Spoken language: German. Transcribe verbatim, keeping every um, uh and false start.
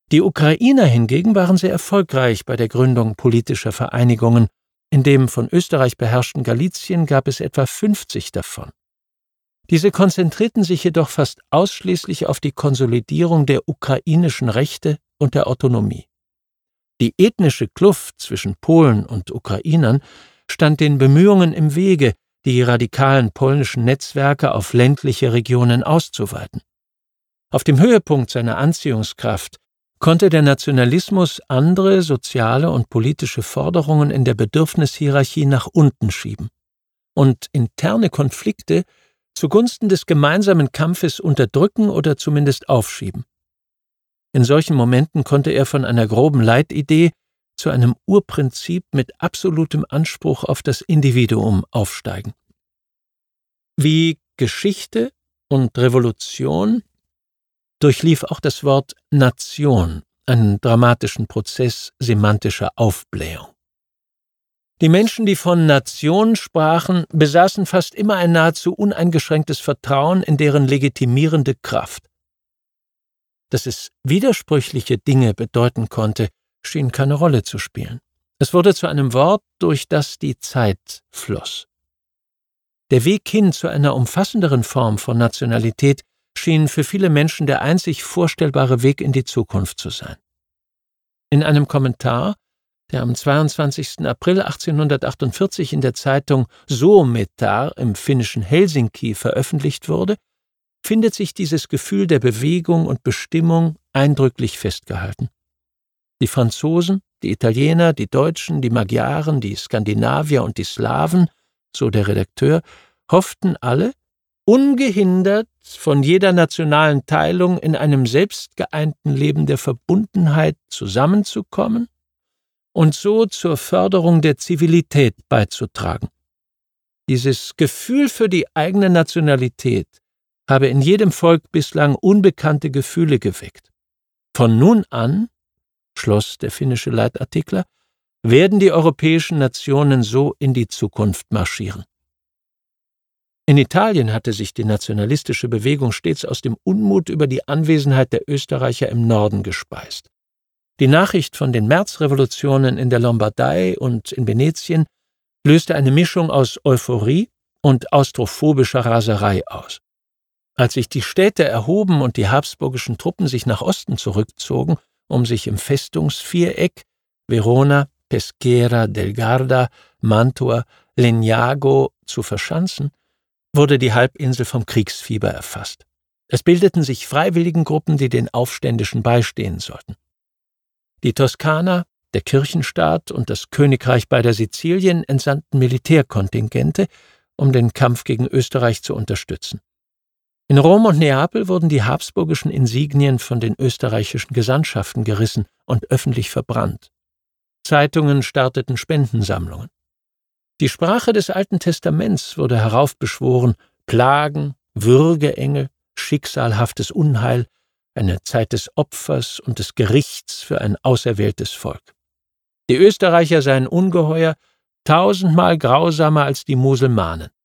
Die Ukrainer hingegen waren sehr erfolgreich bei der Gründung politischer Vereinigungen. In dem von Österreich beherrschten Galizien gab es etwa fünfzig davon. Diese konzentrierten sich jedoch fast ausschließlich auf die Konsolidierung der ukrainischen Rechte und der Autonomie. Die ethnische Kluft zwischen Polen und Ukrainern stand den Bemühungen im Wege, die radikalen polnischen Netzwerke auf ländliche Regionen auszuweiten. Auf dem Höhepunkt seiner Anziehungskraft konnte der Nationalismus andere soziale und politische Forderungen in der Bedürfnishierarchie nach unten schieben und interne Konflikte zugunsten des gemeinsamen Kampfes unterdrücken oder zumindest aufschieben. In solchen Momenten konnte er von einer groben Leitidee zu einem Urprinzip mit absolutem Anspruch auf das Individuum aufsteigen. Wie Geschichte und Revolution durchlief auch das Wort Nation einen dramatischen Prozess semantischer Aufblähung. Die Menschen, die von Nation sprachen, besaßen fast immer ein nahezu uneingeschränktes Vertrauen in deren legitimierende Kraft. Dass es widersprüchliche Dinge bedeuten konnte, schien keine Rolle zu spielen. Es wurde zu einem Wort, durch das die Zeit floss. Der Weg hin zu einer umfassenderen Form von Nationalität schien für viele Menschen der einzig vorstellbare Weg in die Zukunft zu sein. In einem Kommentar, der am zweiundzwanzigsten April achtzehnhundertachtundvierzig in der Zeitung Suometar im finnischen Helsinki veröffentlicht wurde, findet sich dieses Gefühl der Bewegung und Bestimmung eindrücklich festgehalten. Die Franzosen, die Italiener, die Deutschen, die Magyaren, die Skandinavier und die Slawen, so der Redakteur, hofften alle, ungehindert von jeder nationalen Teilung in einem selbstgeeinten Leben der Verbundenheit zusammenzukommen und so zur Förderung der Zivilität beizutragen. Dieses Gefühl für die eigene Nationalität habe in jedem Volk bislang unbekannte Gefühle geweckt. Von nun an, schloss der finnische Leitartikler, werden die europäischen Nationen so in die Zukunft marschieren. In Italien hatte sich die nationalistische Bewegung stets aus dem Unmut über die Anwesenheit der Österreicher im Norden gespeist. Die Nachricht von den Märzrevolutionen in der Lombardei und in Venetien löste eine Mischung aus Euphorie und austrophobischer Raserei aus. Als sich die Städte erhoben und die habsburgischen Truppen sich nach Osten zurückzogen, um sich im Festungsviereck Verona, Peschiera del Garda, Mantua, Legnago zu verschanzen, wurde die Halbinsel vom Kriegsfieber erfasst. Es bildeten sich Freiwilligengruppen, die den Aufständischen beistehen sollten. Die Toskana, der Kirchenstaat und das Königreich beider Sizilien entsandten Militärkontingente, um den Kampf gegen Österreich zu unterstützen. In Rom und Neapel wurden die habsburgischen Insignien von den österreichischen Gesandtschaften gerissen und öffentlich verbrannt. Zeitungen starteten Spendensammlungen. Die Sprache des Alten Testaments wurde heraufbeschworen: Plagen, Würgeengel, schicksalhaftes Unheil, eine Zeit des Opfers und des Gerichts für ein auserwähltes Volk. Die Österreicher seien ungeheuer, tausendmal grausamer als die Muselmanen.